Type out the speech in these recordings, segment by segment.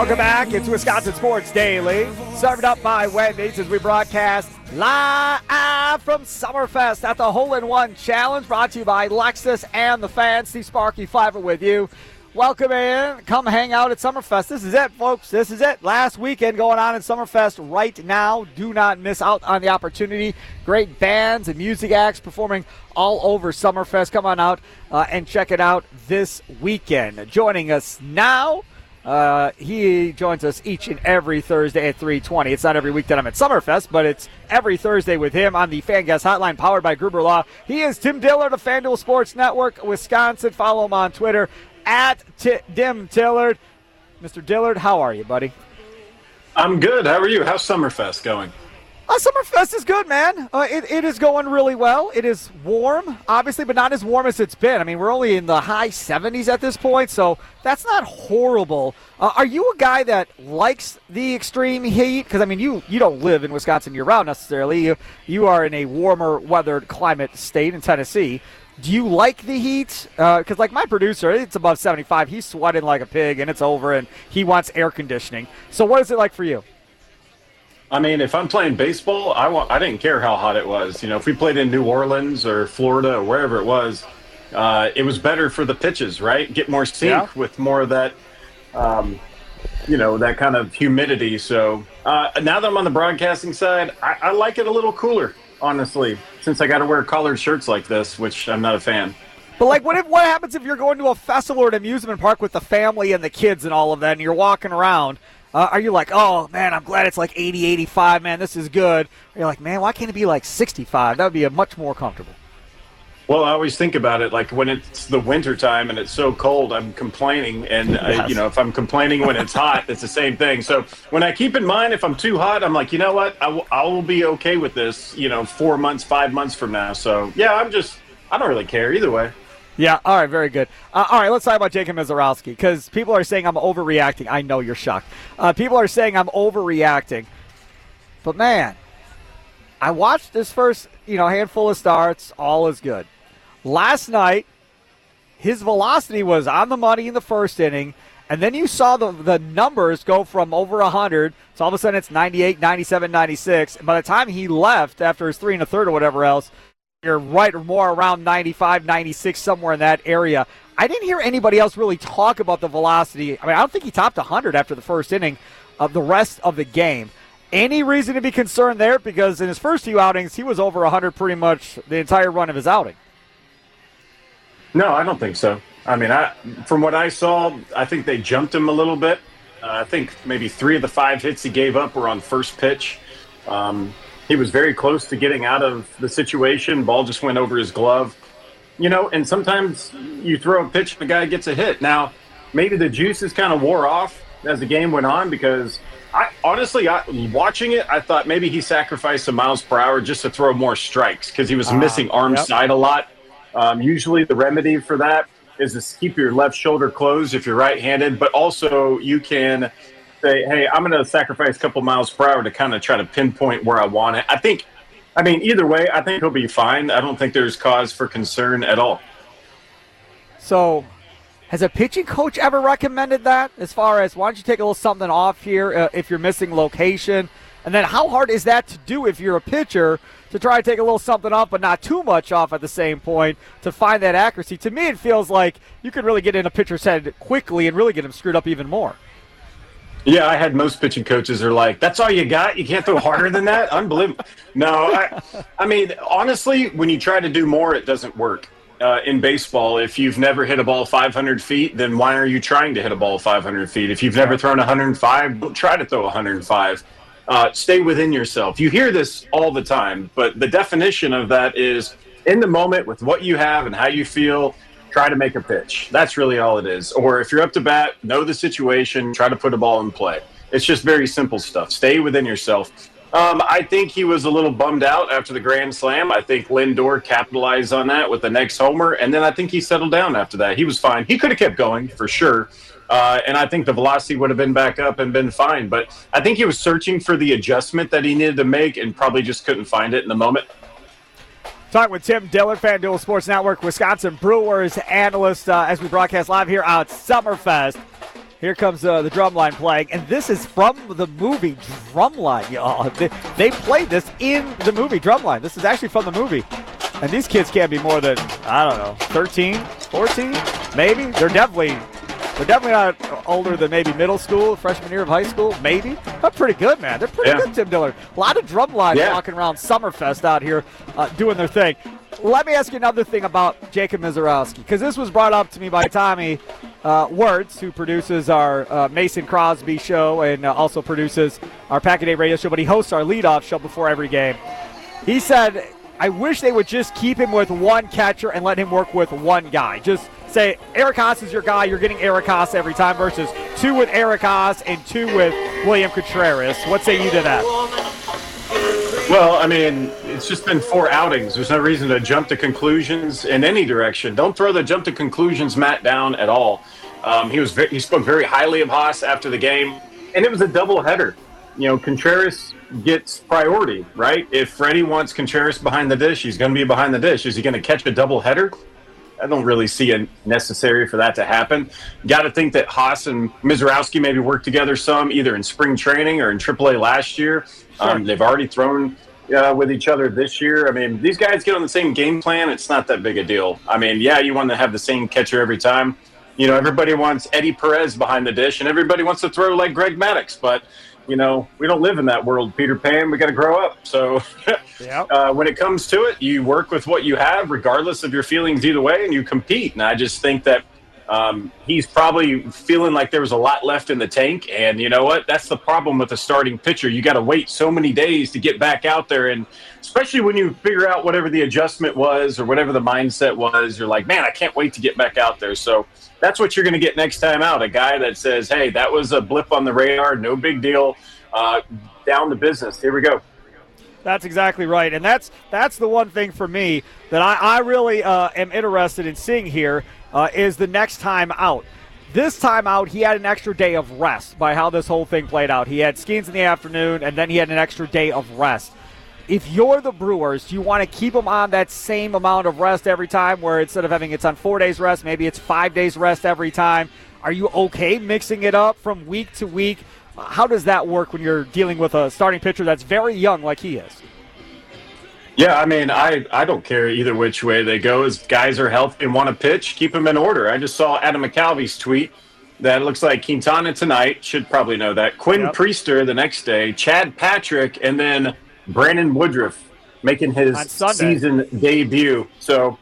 Welcome back. It's Wisconsin Sports Daily, served up by Wendy's as we broadcast live from Summerfest at the Hole-in-One Challenge, brought to you by Lexus and the Fan. Steve Sparky Fiver with you. Welcome in. Come hang out at Summerfest. This is it, folks. This is it. Last weekend going on in Summerfest right now. Do not miss out on the opportunity. Great bands and music acts performing all over Summerfest. Come on out and check it out this weekend. Joining us now, he joins us each and every Thursday at 3:20. It's not every week that I'm at Summerfest, but it's every Thursday with him on the Fan Guest Hotline powered by Gruber Law. He is Tim Dillard of FanDuel Sports Network, Wisconsin. Follow him on Twitter at Dim Dillard. Mr. Dillard, how are you, buddy? I'm good. How are you? How's Summerfest going? Summerfest is good, man. It is going really well. It is warm, obviously, but not as warm as it's been. I mean, we're only in the high 70s at this point, so that's not horrible. Are you a guy that likes the extreme heat? Because, I mean, you don't live in Wisconsin year-round necessarily. You are in a warmer weathered climate state in Tennessee. Do you like the heat? Because, like my producer, it's above 75. He's sweating like a pig, and it's over, and he wants air conditioning. So what is it like for you? I mean, if I'm playing baseball, I didn't care how hot it was. You know, if we played in New Orleans or Florida or wherever it was better for the pitches, right? Get more sink with more of that, that kind of humidity. So now that I'm on the broadcasting side, I like it a little cooler, honestly, since I got to wear collared shirts like this, which I'm not a fan. But, like, what happens if you're going to a festival or an amusement park with the family and the kids and all of that, and you're walking around? Are you like, oh, man, I'm glad it's like 80, 85, man, this is good? Or you're like, man, why can't it be like 65? That would be much more comfortable. Well, I always think about it, like when it's the winter time and it's so cold, I'm complaining. And, yes. If I'm complaining when it's hot, it's the same thing. So when I keep in mind, if I'm too hot, I'm like, you know what, I will be okay with this, 4 months, 5 months from now. So, yeah, I don't really care either way. Yeah, all right, very good. All right, let's talk about Jacob Misiorowski, because people are saying I'm overreacting. I know you're shocked. People are saying I'm overreacting. But, man, I watched this first, handful of starts. All is good. Last night, his velocity was on the money in the first inning, and then you saw the numbers go from over 100, so all of a sudden it's 98, 97, 96. And by the time he left after his 3 1/3 or whatever else, you're right or more around 95, 96, somewhere in that area. I didn't hear anybody else really talk about the velocity. I mean, I don't think he topped 100 after the first inning of the rest of the game. Any reason to be concerned there? Because in his first few outings, he was over 100 pretty much the entire run of his outing. No, I don't think so. I mean, from what I saw, I think they jumped him a little bit. I think maybe 3 of the 5 hits he gave up were on first pitch. He was very close to getting out of the situation. Ball just went over his glove. And sometimes you throw a pitch and the guy gets a hit. Now, maybe the juices kind of wore off as the game went on, because watching it, I thought maybe he sacrificed some miles per hour just to throw more strikes because he was missing arm side a lot. Usually the remedy for that is to keep your left shoulder closed if you're right-handed, but also you can say, hey, I'm going to sacrifice a couple miles per hour to kind of try to pinpoint where I want it. Either way, I think he'll be fine. I don't think there's cause for concern at all. So has a pitching coach ever recommended that, as far as why don't you take a little something off here if you're missing location? And then how hard is that to do if you're a pitcher, to try to take a little something off but not too much off at the same point to find that accuracy? To me, it feels like you could really get in a pitcher's head quickly and really get him screwed up even more. Yeah, I had most pitching coaches are like, that's all you got? You can't throw harder than that? Unbelievable. No, I mean, honestly, when you try to do more, it doesn't work. In baseball, if you've never hit a ball 500 feet, then why are you trying to hit a ball 500 feet? If you've never thrown 105, don't try to throw 105. Stay within yourself. You hear this all the time, but the definition of that is in the moment with what you have and how you feel, try to make a pitch. That's really all it is. Or if you're up to bat, know the situation, try to put a ball in play. It's just very simple stuff. Stay within yourself. I think he was a little bummed out after the grand slam. I think Lindor capitalized on that with the next homer, and then I think he settled down after that. He was fine. He could have kept going for sure, and I think the velocity would have been back up and been fine. But I think he was searching for the adjustment that he needed to make and probably just couldn't find it in the moment. Talking with Tim Dillard, FanDuel Sports Network, Wisconsin Brewers analyst, as we broadcast live here at Summerfest. Here comes the drumline playing, and this is from the movie Drumline, y'all. They played this in the movie Drumline. This is actually from the movie. And these kids can't be more than, 13, 14, maybe. They're definitely not older than maybe middle school, freshman year of high school, maybe. They're pretty good, man. They're pretty good, Tim Dillard. A lot of Drumline walking around Summerfest out here doing their thing. Let me ask you another thing about Jacob Mizorowski, because this was brought up to me by Tommy Wertz, who produces our Mason Crosby show and also produces our Pack a Day radio show, but he hosts our leadoff show before every game. He said, I wish they would just keep him with one catcher and let him work with one guy. Just say, Eric Haas is your guy, you're getting Eric Haas every time, versus 2 with Eric Haas and 2 with William Contreras. What say you to that? Well, I mean, it's just been 4 outings. There's no reason to jump to conclusions in any direction. Don't throw the jump to conclusions mat down at all. He spoke very highly of Haas after the game, and it was a doubleheader. You know, Contreras gets priority, right? If Freddie wants Contreras behind the dish, he's going to be behind the dish. Is he going to catch a doubleheader? I don't really see it necessary for that to happen. Got to think that Haas and Mizorowski maybe worked together some, either in spring training or in AAA last year. Sure. They've already thrown with each other this year. I mean, these guys get on the same game plan. It's not that big a deal. I mean, you want to have the same catcher every time. You know, everybody wants Eddie Perez behind the dish, and everybody wants to throw like Greg Maddux, but we don't live in that world, Peter Pan. We got to grow up. So when it comes to it, you work with what you have, regardless of your feelings either way, and you compete. And I just think that he's probably feeling like there was a lot left in the tank. And you know what? That's the problem with a starting pitcher. You got to wait so many days to get back out there. And especially when you figure out whatever the adjustment was or whatever the mindset was, you're like, man, I can't wait to get back out there. So that's what you're going to get next time out, a guy that says, hey, that was a blip on the radar, no big deal, down to business. Here we go. That's exactly right, and that's the one thing for me that I really am interested in seeing here is the next time out. This time out, he had an extra day of rest by how this whole thing played out. He had Skeens in the afternoon, and then he had an extra day of rest. If you're the Brewers, do you want to keep them on that same amount of rest every time, where instead of having it's on 4 days rest, maybe it's 5 days rest every time? Are you okay mixing it up from week to week? How does that work when you're dealing with a starting pitcher that's very young like he is? Yeah, I mean, I don't care either which way they go. As guys are healthy and want to pitch, keep them in order. I just saw Adam McCalvy's tweet that looks like Quintana tonight, should probably know that, Quinn Priester the next day, Chad Patrick, and then Brandon Woodruff making his season debut. So,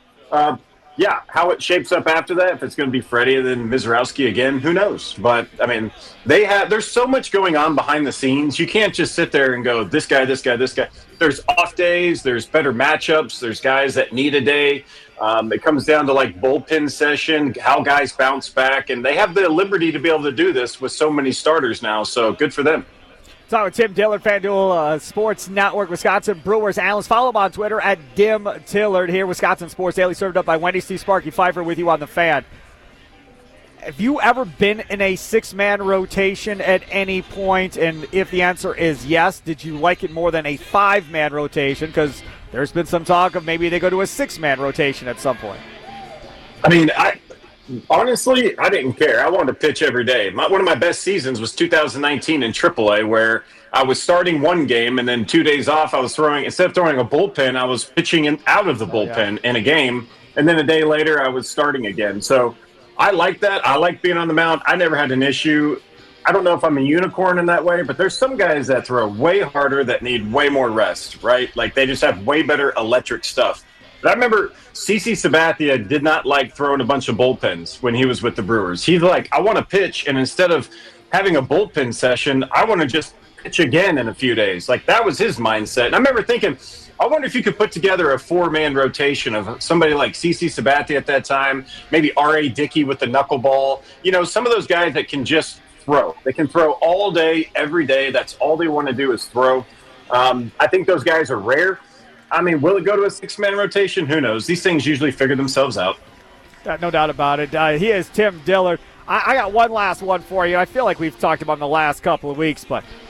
how it shapes up after that, if it's going to be Freddie and then Mizorowski again, who knows? But, I mean, there's so much going on behind the scenes. You can't just sit there and go, this guy, this guy, this guy. There's off days. There's better matchups. There's guys that need a day. It comes down to, like, bullpen session, how guys bounce back. And they have the liberty to be able to do this with so many starters now, so good for them. Talking with Tim Dillard, FanDuel Sports Network, Wisconsin Brewers analyst. Follow him on Twitter at Dim Tillard here, Wisconsin Sports Daily, served up by Wendy Steve Sparky Pfeiffer with you on the Fan. Have you ever been in a 6-man rotation at any point? And if the answer is yes, did you like it more than a 5-man rotation? Because there's been some talk of maybe they go to a 6-man rotation at some point. I mean, honestly, I didn't care. I wanted to pitch every day. One of my best seasons was 2019 in AAA, where I was starting one game, and then 2 days off, I was instead of throwing a bullpen, I was pitching out of the bullpen in a game, and then a day later, I was starting again. So I like that. I like being on the mound. I never had an issue. I don't know if I'm a unicorn in that way, but there's some guys that throw way harder that need way more rest, right? Like they just have way better electric stuff. But I remember CC Sabathia did not like throwing a bunch of bullpens when he was with the Brewers. He's like, I want to pitch, and instead of having a bullpen session, I want to just pitch again in a few days. Like, that was his mindset. And I remember thinking, I wonder if you could put together a 4-man rotation of somebody like CC Sabathia at that time, maybe R.A. Dickey with the knuckleball. You know, some of those guys that can just throw. They can throw all day, every day. That's all they want to do is throw. I think those guys are rare. I mean, will it go to a 6-man rotation? Who knows? These things usually figure themselves out. No doubt about it. He is Tim Dillard. I got one last one for you. I feel like we've talked about him the last couple of weeks, but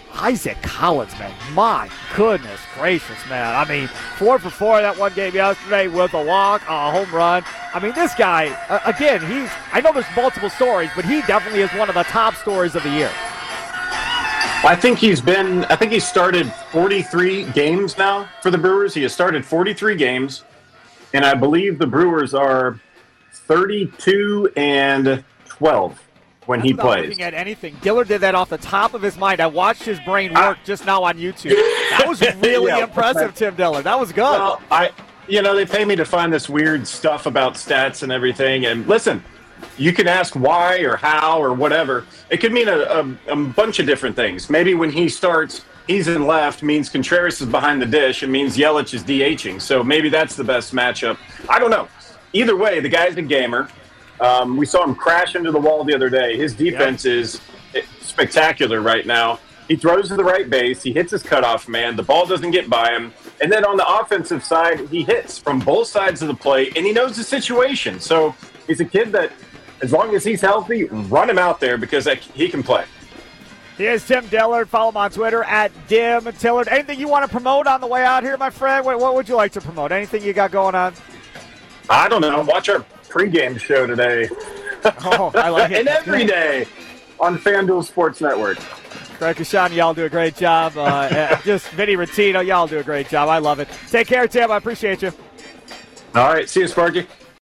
Isaac Collins, man, my goodness gracious, man. I mean, 4 for 4 that one game yesterday with a walk, a home run. I mean, this guy, again, I know there's multiple stories, but he definitely is one of the top stories of the year. I think he started 43 games now for the Brewers. He has started 43 games, and I believe the Brewers are 32-12 when he plays. Looking at anything, Dillard did that off the top of his mind. I watched his brain work just now on YouTube. That was really impressive, Tim Dillard. That was good. Well, they pay me to find this weird stuff about stats and everything. And listen, you can ask why or how or whatever. It could mean a bunch of different things. Maybe when he starts, he's in left, means Contreras is behind the dish. It means Yelich is DHing. So maybe that's the best matchup. I don't know. Either way, the guy's a gamer. We saw him crash into the wall the other day. His defense is spectacular right now. He throws to the right base. He hits his cutoff man. The ball doesn't get by him. And then on the offensive side, he hits from both sides of the plate, and he knows the situation. So he's a kid that, as long as he's healthy, run him out there because he can play. He is Tim Dillard. Follow him on Twitter at DimTillard. Anything you want to promote on the way out here, my friend? What would you like to promote? Anything you got going on? I don't know. Watch our pregame show today. Oh, I like it. And every day on FanDuel Sports Network. Craig Kashani, y'all do a great job. Just Vinny Rottino, y'all do a great job. I love it. Take care, Tim. I appreciate you. All right. See you, Sparky.